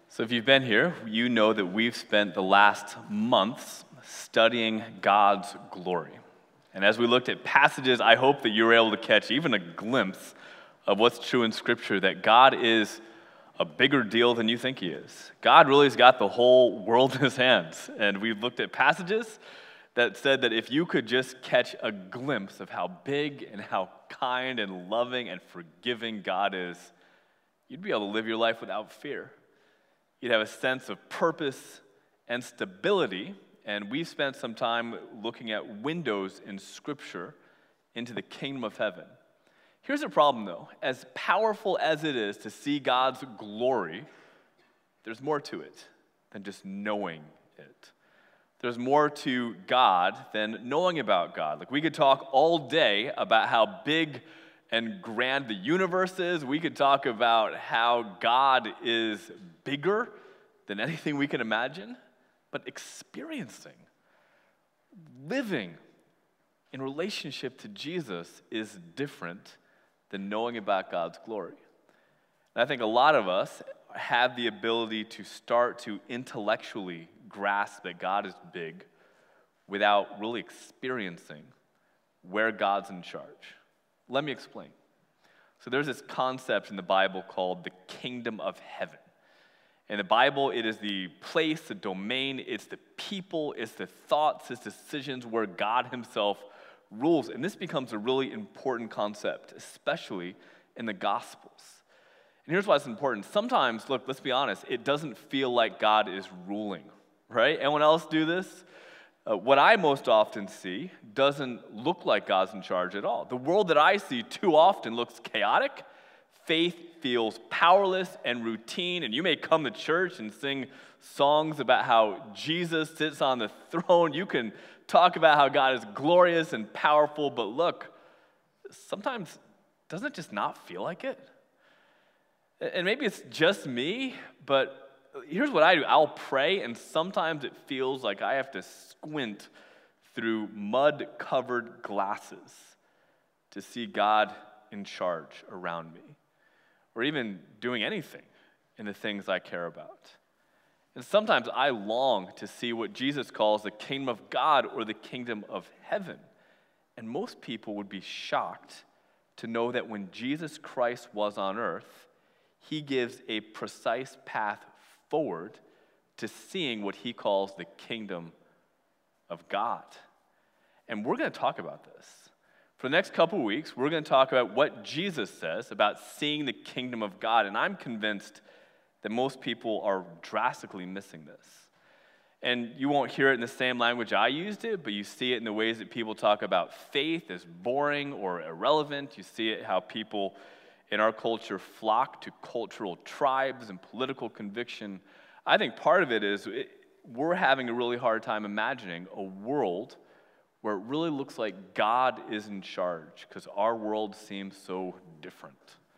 So if you've been here, you know that we've spent the last months studying God's glory. And as we looked at passages, I hope that you were able to catch even a glimpse of what's true in Scripture, that God is a bigger deal than you think he is. God really has got the whole world in his hands. And we've looked at passages that said that if you could just catch a glimpse of how big and how kind and loving and forgiving God is, you'd be able to live your life without fear. You'd have a sense of purpose and stability, and we've spent some time looking at windows in Scripture into the kingdom of heaven. Here's the problem, though. As powerful as it is to see God's glory, there's more to it than just knowing it. There's more to God than knowing about God. Like, we could talk all day about how big and grand the universe is. We could talk about how God is bigger than anything we can imagine, but experiencing, living in relationship to Jesus is different than knowing about God's glory. And I think a lot of us have the ability to start to intellectually grasp that God is big without really experiencing where God's in charge. Let me explain. So there's this concept in the Bible called the kingdom of heaven. In the Bible, it is the place, the domain, it's the people, it's the thoughts, it's decisions where God himself rules. And this becomes a really important concept, especially in the Gospels. And here's why it's important. Sometimes, look, let's be honest, it doesn't feel like God is ruling, right? Anyone else do this? What I most often see doesn't look like God's in charge at all. The world that I see too often looks chaotic. Faith feels powerless and routine, and you may come to church and sing songs about how Jesus sits on the throne. You can talk about how God is glorious and powerful, but look, sometimes doesn't it just not feel like it? And maybe it's just me, but here's what I do. I'll pray, and sometimes it feels like I have to squint through mud-covered glasses to see God in charge around me, or even doing anything in the things I care about. And sometimes I long to see what Jesus calls the kingdom of God or the kingdom of heaven. And most people would be shocked to know that when Jesus Christ was on earth, he gives a precise path forward to seeing what he calls the kingdom of God. And we're going to talk about this. For the next couple of weeks, we're going to talk about what Jesus says about seeing the kingdom of God. And I'm convinced that most people are drastically missing this. And you won't hear it in the same language I used it, but you see it in the ways that people talk about faith as boring or irrelevant. You see it how people in our culture flock to cultural tribes and political conviction. I think part of it is we're having a really hard time imagining a world where it really looks like God is in charge because our world seems so different.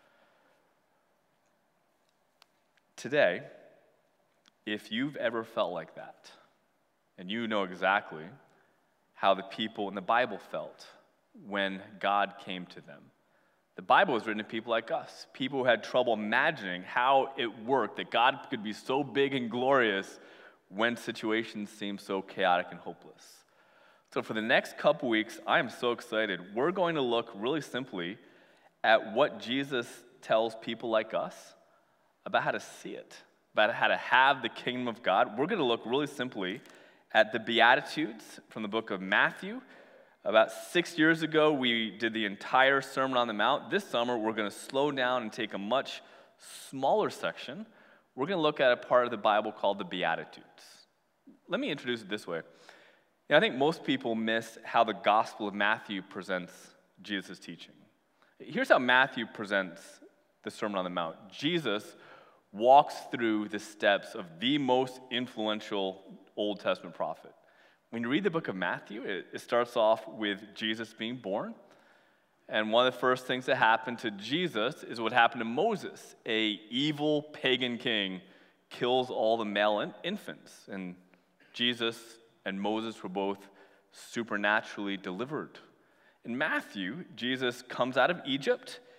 Today, if you've ever felt like that, and you know exactly how the people in the Bible felt when God came to them. The Bible was written to people like us, people who had trouble imagining how it worked, that God could be so big and glorious when situations seem so chaotic and hopeless. So for the next couple weeks, I am so excited. We're going to look really simply at what Jesus tells people like us about how to see it, about how to have the kingdom of God. We're going to look really simply at the Beatitudes from the book of Matthew. About 6 years ago, we did the entire Sermon on the Mount. This summer, we're going to slow down and take a much smaller section. We're going to look at a part of the Bible called the Beatitudes. Let me introduce it this way. I think most people miss how the Gospel of Matthew presents Jesus' teaching. Here's how Matthew presents the Sermon on the Mount. Jesus walks through the steps of the most influential Old Testament prophet. When you read the book of Matthew, it starts off with Jesus being born. And one of the first things that happened to Jesus is what happened to Moses. An evil pagan king kills all the male infants. And Jesus and Moses were both supernaturally delivered. In Matthew, Jesus comes out of Egypt.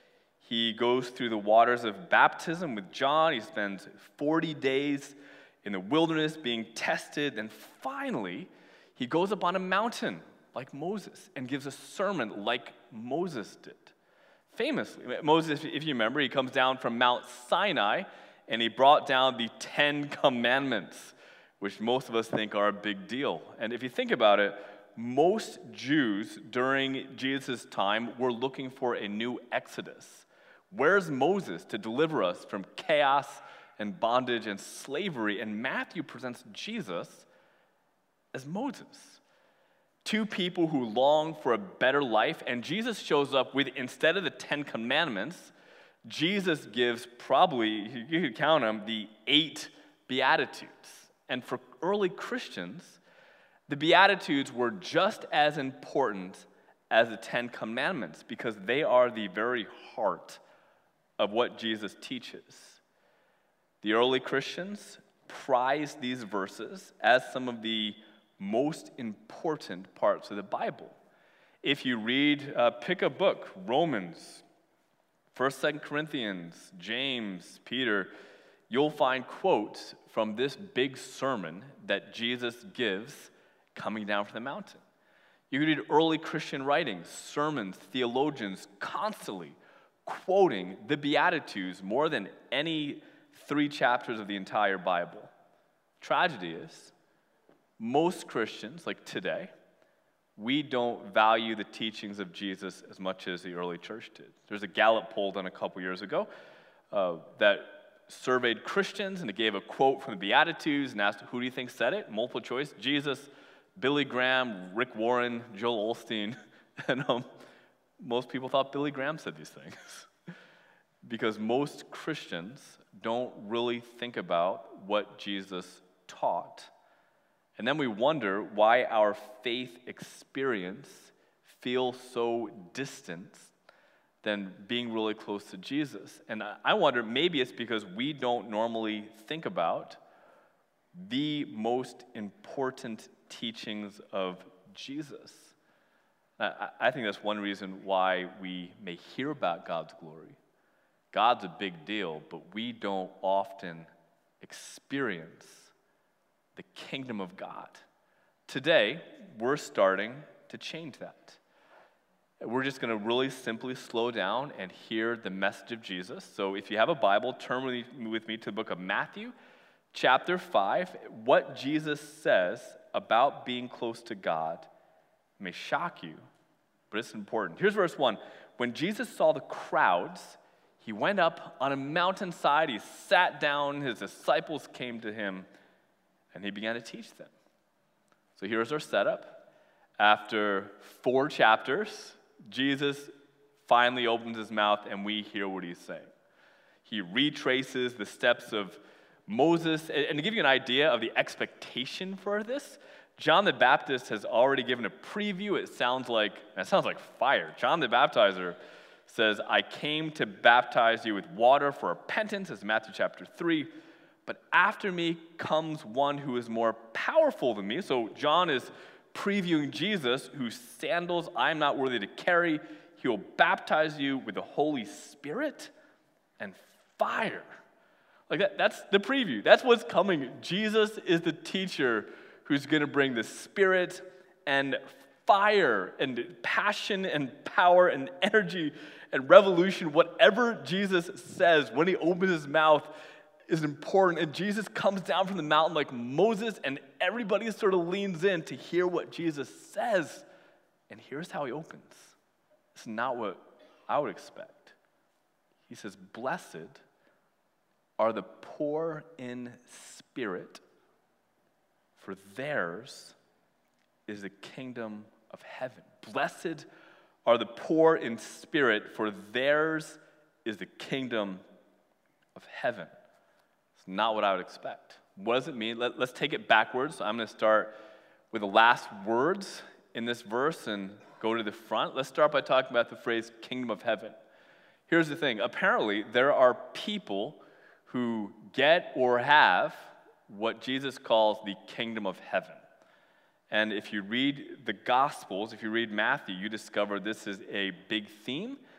He goes through the waters of baptism with John. He spends 40 days in the wilderness being tested. And finally, he goes up on a mountain like Moses and gives a sermon like Moses did. Famously, Moses, if you remember, he comes down from Mount Sinai and he brought down the 10 Commandments, which most of us think are a big deal. And if you think about it, most Jews during Jesus' time were looking for a new Exodus. Where's Moses to deliver us from chaos and bondage and slavery? And Matthew presents Jesus as Moses. Two people who long for a better life, and Jesus shows up with, instead of the 10 Commandments, Jesus gives probably, you could count them, the 8 Beatitudes. And for early Christians, the Beatitudes were just as important as the 10 Commandments because they are the very heart of what Jesus teaches. The early Christians prized these verses as some of the most important parts of the Bible. If you read, pick a book, Romans, 1st, 2nd Corinthians, James, Peter, you'll find quotes from this big sermon that Jesus gives coming down from the mountain. You can read early Christian writings, sermons, theologians constantly quoting the Beatitudes more than any 3 chapters of the entire Bible. Tragedy is, most Christians, like today, we don't value the teachings of Jesus as much as the early church did. There's a Gallup poll done a couple years ago that surveyed Christians, and it gave a quote from the Beatitudes and asked, who do you think said it? Multiple choice, Jesus, Billy Graham, Rick Warren, Joel Osteen. And most people thought Billy Graham said these things. Because most Christians don't really think about what Jesus taught. And then we wonder why our faith experience feels so distant than being really close to Jesus. And I wonder, maybe it's because we don't normally think about the most important teachings of Jesus. I think that's one reason why we may hear about God's glory. God's a big deal, but we don't often experience the kingdom of God. Today, we're starting to change that. We're just going to really simply slow down and hear the message of Jesus. So if you have a Bible, turn with me to the book of Matthew, chapter 5. What Jesus says about being close to God may shock you, but it's important. Here's verse 1. When Jesus saw the crowds, he went up on a mountainside, he sat down, his disciples came to him, and he began to teach them. So here's our setup. After 4 chapters, Jesus finally opens his mouth and we hear what he's saying. He retraces the steps of Moses. And to give you an idea of the expectation for this, John the Baptist has already given a preview. It sounds like fire. John the Baptizer says, I came to baptize you with water for repentance, as Matthew chapter 3. But after me comes one who is more powerful than me. So John is previewing Jesus, whose sandals I am not worthy to carry. He will baptize you with the Holy Spirit and fire. Like that's the preview. That's what's coming. Jesus is the teacher who's going to bring the Spirit and fire and passion and power and energy and revolution. Whatever Jesus says when he opens his mouth is important. And Jesus comes down from the mountain like Moses, and everybody sort of leans in to hear what Jesus says. And here's how he opens. It's not what I would expect. He says, blessed are the poor in spirit, for theirs is the kingdom of heaven. Blessed are the poor in spirit, for theirs is the kingdom of heaven. It's not what I would expect. What does it mean? Let's take it backwards. I'm going to start with the last words in this verse and go to the front. Let's start by talking about the phrase kingdom of heaven. Here's the thing. Apparently, there are people who get or have what Jesus calls the kingdom of heaven. And if you read the Gospels, if you read Matthew, you discover this is a big theme.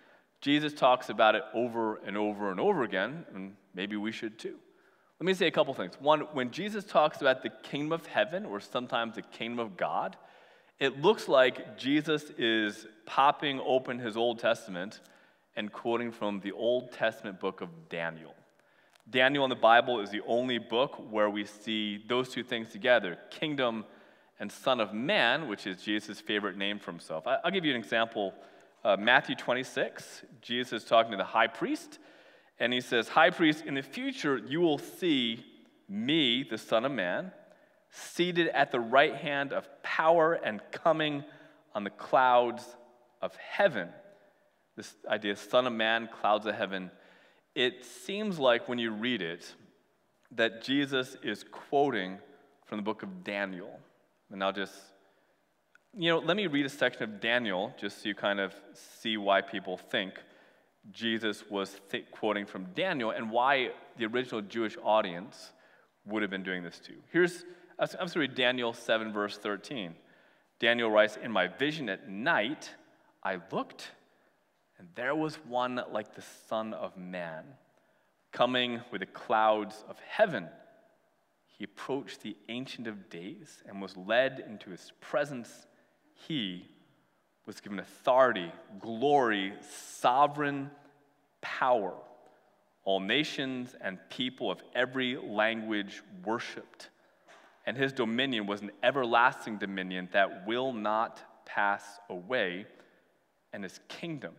Jesus talks about it over and over and over again, and maybe we should too. Let me say a couple things. One, when Jesus talks about the kingdom of heaven, or sometimes the kingdom of God, it looks like Jesus is popping open his Old Testament and quoting from the Old Testament book of Daniel. Daniel in the Bible is the only book where we see those two things together, kingdom and Son of Man, which is Jesus' favorite name for himself. I'll give you an example. Matthew 26, Jesus is talking to the high priest, and he says, "High priest, in the future you will see me, the Son of Man, seated at the right hand of power and coming on the clouds of heaven." This idea, Son of Man, clouds of heaven, it seems like when you read it that Jesus is quoting from the book of Daniel. And I'll just, let me read a section of Daniel just so you kind of see why people think Jesus was quoting from Daniel and why the original Jewish audience would have been doing this too. I'm going to read Daniel 7, verse 13. Daniel writes, "In my vision at night, I looked, and there was one like the Son of Man, coming with the clouds of heaven. He approached the Ancient of Days and was led into his presence. He was given authority, glory, sovereign power. All nations and people of every language worshipped. And his dominion was an everlasting dominion that will not pass away. And his kingdom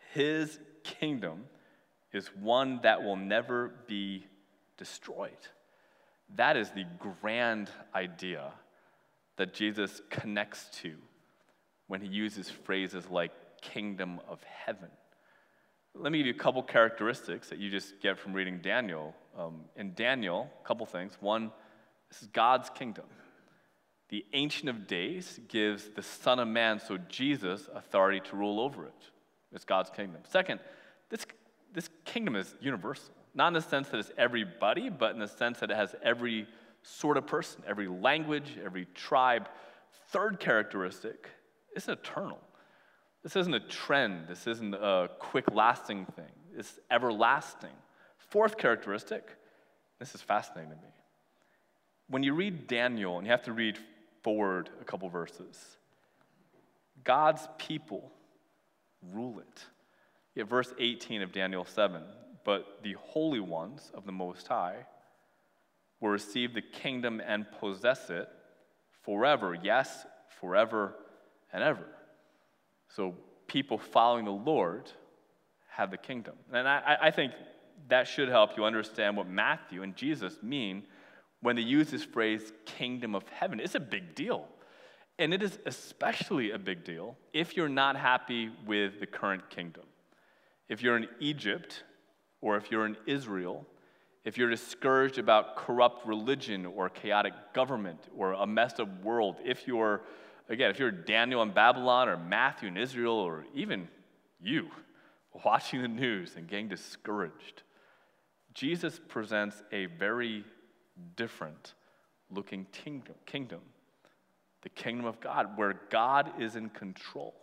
is one that will never be destroyed." That is the grand idea that Jesus connects to when he uses phrases like kingdom of heaven. Let me give you a couple characteristics that you just get from reading Daniel. In Daniel, a couple things. One, this is God's kingdom. The Ancient of Days gives the Son of Man, so Jesus, authority to rule over it. It's God's kingdom. Second, this kingdom is universal. Not in the sense that it's everybody, but in the sense that it has every sort of person, every language, every tribe. Third characteristic, it's eternal. This isn't a trend. This isn't a quick lasting thing. It's everlasting. Fourth characteristic, this is fascinating to me. When you read Daniel, and you have to read forward a couple verses, God's people rule it. You have verse 18 of Daniel 7. "But the holy ones of the Most High will receive the kingdom and possess it forever." Yes, forever and ever. So people following the Lord have the kingdom. And I think that should help you understand what Matthew and Jesus mean when they use this phrase, kingdom of heaven. It's a big deal. And it is especially a big deal if you're not happy with the current kingdom. If you're in Egypt, or if you're in Israel, if you're discouraged about corrupt religion or chaotic government or a messed up world, if you're Daniel in Babylon or Matthew in Israel, or even you watching the news and getting discouraged, Jesus presents a very different looking kingdom, the kingdom of God, where God is in control,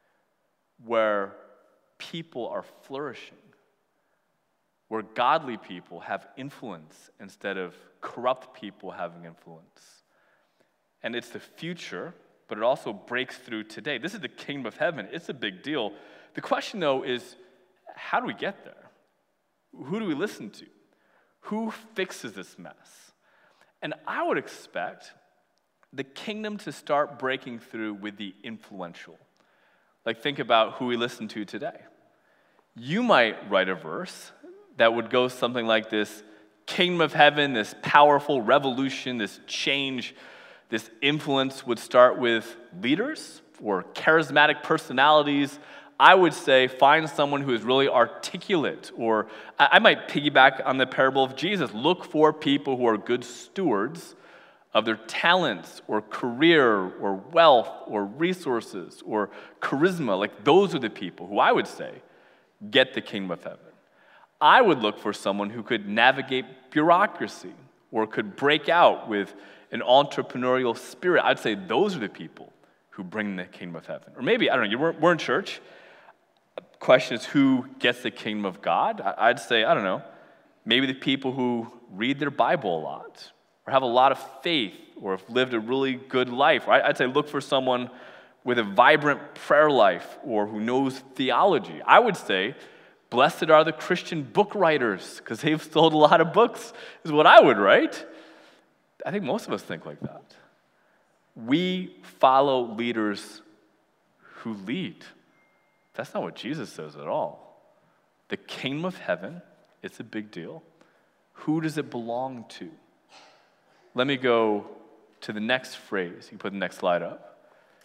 where people are flourishing, where godly people have influence instead of corrupt people having influence. And it's the future, but it also breaks through today. This is the kingdom of heaven. It's a big deal. The question, though, is how do we get there? Who do we listen to? Who fixes this mess? And I would expect the kingdom to start breaking through with the influential. Like, think about who we listen to today. You might write a verse that would go something like this: kingdom of heaven, this powerful revolution, this change, this influence would start with leaders or charismatic personalities. I would say find someone who is really articulate, or I might piggyback on the parable of Jesus. Look for people who are good stewards of their talents or career or wealth or resources or charisma. Like, those are the people who I would say get the kingdom of heaven. I would look for someone who could navigate bureaucracy or could break out with an entrepreneurial spirit. I'd say those are the people who bring the kingdom of heaven. Or maybe, I don't know, we're in church. question is, who gets the kingdom of God? I'd say, I don't know, maybe the people who read their Bible a lot, or have a lot of faith, or have lived a really good life. Right? I'd say look for someone with a vibrant prayer life, or who knows theology. I would say, blessed are the Christian book writers, because they've sold a lot of books, is what I would write. I think most of us think like that. We follow leaders who lead. That's not what Jesus says at all. The kingdom of heaven, it's a big deal. Who does it belong to? Let me go to the next phrase. You can put the next slide up.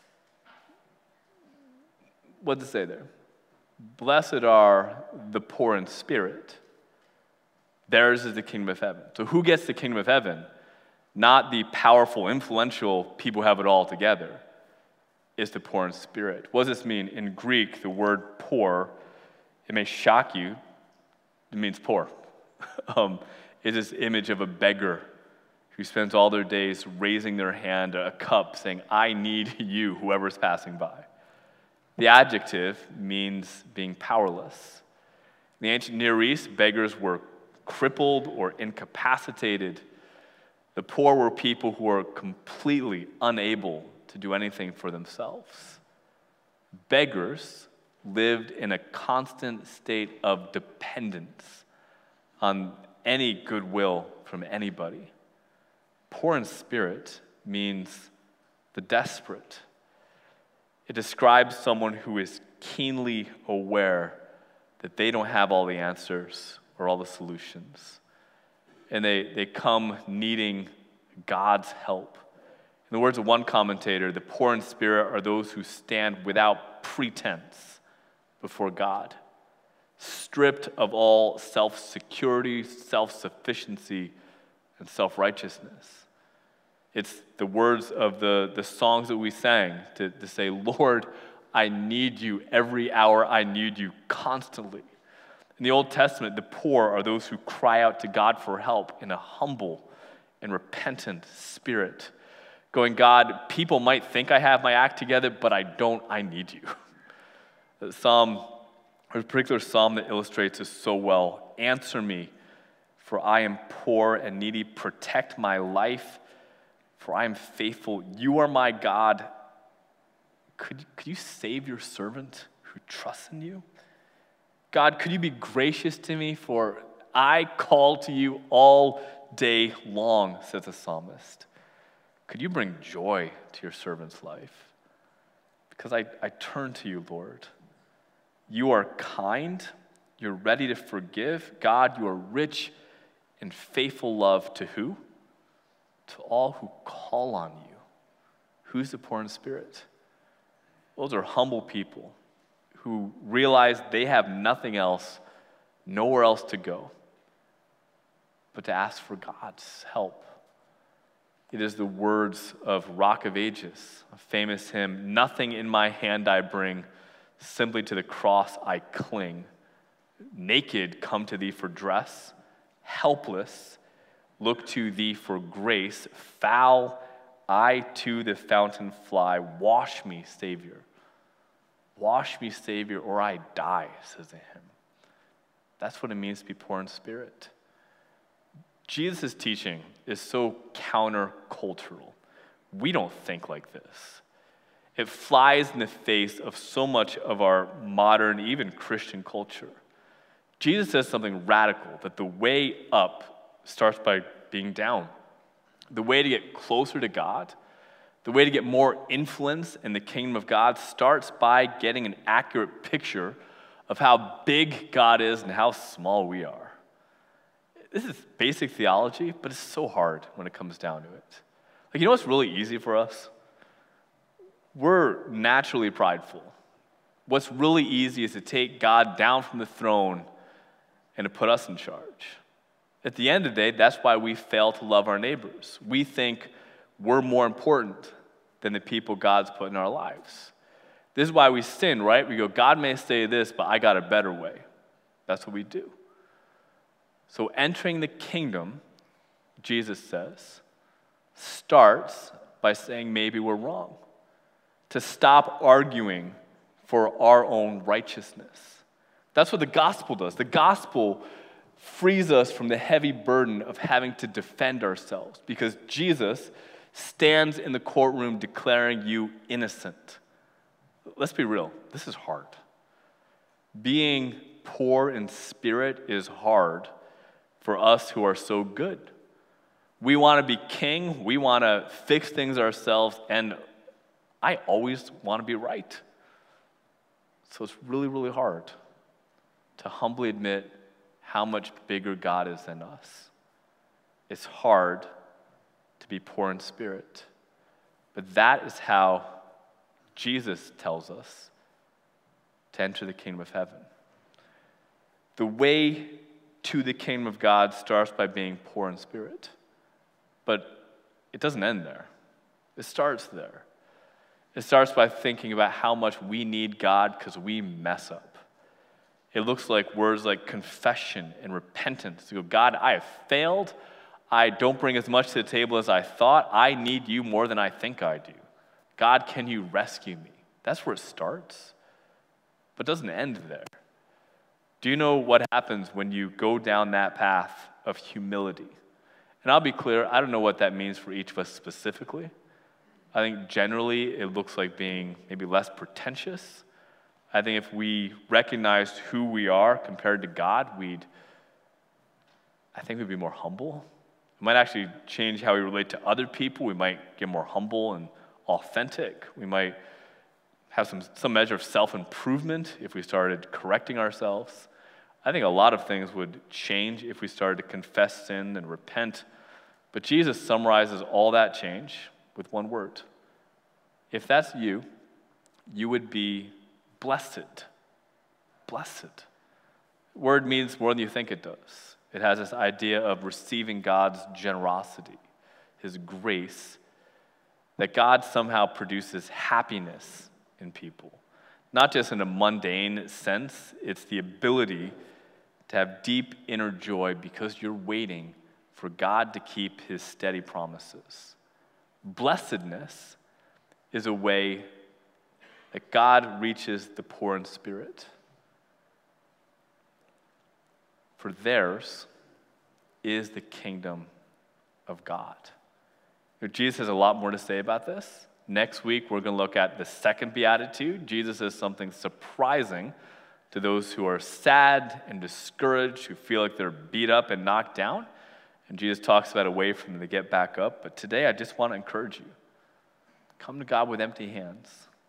What does it say there? Blessed are the poor in spirit. Theirs is the kingdom of heaven. So who gets the kingdom of heaven? Not the powerful, influential people who have it all together. Is the poor in spirit. What does this mean? In Greek, the word poor, it may shock you, it means poor. It's this image of a beggar who spends all their days raising their hand, a cup, saying, I need you, whoever's passing by. The adjective means being powerless. In the ancient Near East, beggars were crippled or incapacitated. The poor were people who were completely unable to do anything for themselves. Beggars lived in a constant state of dependence on any goodwill from anybody. Poor in spirit means the desperate. It describes someone who is keenly aware that they don't have all the answers or all the solutions. And they come needing God's help. In the words of one commentator, the poor in spirit are those who stand without pretense before God, stripped of all self-security, self-sufficiency, and self-righteousness. It's the words of the songs that we sang to say, Lord, I need you every hour, I need you constantly. In the Old Testament, the poor are those who cry out to God for help in a humble and repentant spirit, going, God, people might think I have my act together, but I don't, I need you. There's a particular psalm that illustrates this so well. Answer me, for I am poor and needy. Protect my life, for I am faithful. You are my God. Could you save your servant who trusts in you? God, could you be gracious to me, for I call to you all day long, says the psalmist. Could you bring joy to your servant's life? Because I turn to you, Lord. You are kind. You're ready to forgive. God, you are rich in faithful love to who? To all who call on you. Who's the poor in spirit? Those are humble people who realize they have nothing else, nowhere else to go, but to ask for God's help. It is the words of Rock of Ages, a famous hymn, nothing in my hand I bring, simply to the cross I cling. Naked, come to thee for dress, helpless, look to thee for grace, foul, I to the fountain fly, wash me, Savior. Wash me, Savior, or I die, says the hymn. That's what it means to be poor in spirit. Jesus' teaching is so countercultural. We don't think like this. It flies in the face of so much of our modern, even Christian culture. Jesus says something radical, that the way up starts by being down. The way to get closer to God, the way to get more influence in the kingdom of God starts by getting an accurate picture of how big God is and how small we are. This is basic theology, but it's so hard when it comes down to it. Like, you know what's really easy for us? We're naturally prideful. What's really easy is to take God down from the throne and to put us in charge. At the end of the day, that's why we fail to love our neighbors. We think we're more important than the people God's put in our lives. This is why we sin, right? We go, God may say this, but I got a better way. That's what we do. So entering the kingdom, Jesus says, starts by saying maybe we're wrong. To stop arguing for our own righteousness. That's what the gospel does. The gospel frees us from the heavy burden of having to defend ourselves because Jesus stands in the courtroom declaring you innocent. Let's be real, this is hard. Being poor in spirit is hard for us who are so good. We want to be king, we want to fix things ourselves, and I always want to be right. So it's really, really hard to humbly admit how much bigger God is than us. It's hard to be poor in spirit. But that is how Jesus tells us to enter the kingdom of heaven. The way to the kingdom of God starts by being poor in spirit. But it doesn't end there. It starts there. It starts by thinking about how much we need God because we mess up. It looks like words like confession and repentance. To go, God, I have failed. I don't bring as much to the table as I thought. I need you more than I think I do. God, can you rescue me? That's where it starts, but it doesn't end there. Do you know what happens when you go down that path of humility? And I'll be clear, I don't know what that means for each of us specifically. I think generally it looks like being maybe less pretentious. I think if we recognized who we are compared to God, we'd be more humble. It might actually change how we relate to other people. We might get more humble and authentic. We might have some measure of self-improvement if we started correcting ourselves. I think a lot of things would change if we started to confess sin and repent. But Jesus summarizes all that change with one word. If that's you, you would be blessed. Blessed. Word means more than you think it does. It has this idea of receiving God's generosity, his grace, that God somehow produces happiness in people. Not just in a mundane sense, it's the ability to have deep inner joy because you're waiting for God to keep his steady promises. Blessedness is a way that God reaches the poor in spirit. For theirs is the kingdom of God. Jesus has a lot more to say about this. Next week, we're going to look at the second beatitude. Jesus says something surprising to those who are sad and discouraged, who feel like they're beat up and knocked down. And Jesus talks about a way for them to get back up. But today, I just want to encourage you. Come to God with empty hands.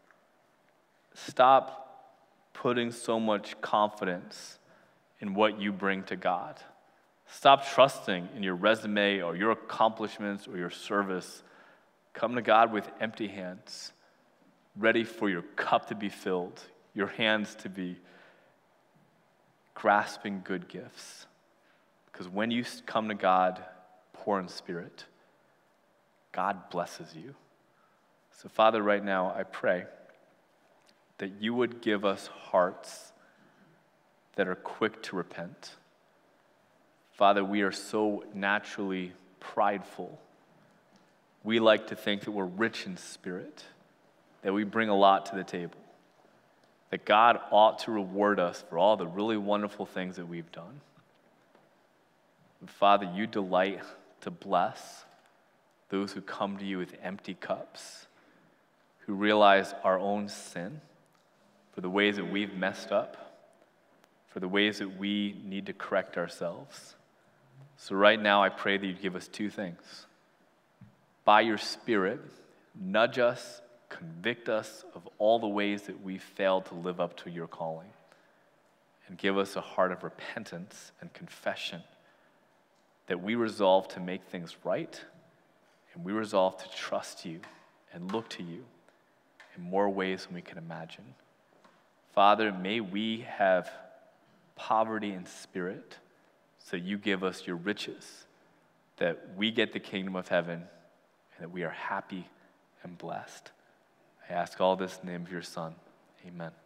Stop putting so much confidence in what you bring to God. Stop trusting in your resume or your accomplishments or your service. Come to God with empty hands, ready for your cup to be filled, your hands to be grasping good gifts. Because when you come to God poor in spirit, God blesses you. So, Father, right now, I pray that you would give us hearts that are quick to repent. Father, we are so naturally prideful. We like to think that we're rich in spirit, that we bring a lot to the table, that God ought to reward us for all the really wonderful things that we've done. And Father, you delight to bless those who come to you with empty cups, who realize our own sin, for the ways that we've messed up, for the ways that we need to correct ourselves. So right now, I pray that you'd give us two things. By your Spirit, nudge us, convict us of all the ways that we failed to live up to your calling, and give us a heart of repentance and confession, that we resolve to make things right, and we resolve to trust you and look to you in more ways than we can imagine. Father, may we have poverty in spirit, so you give us your riches, that we get the kingdom of heaven, and that we are happy and blessed. I ask all this in the name of your Son. Amen.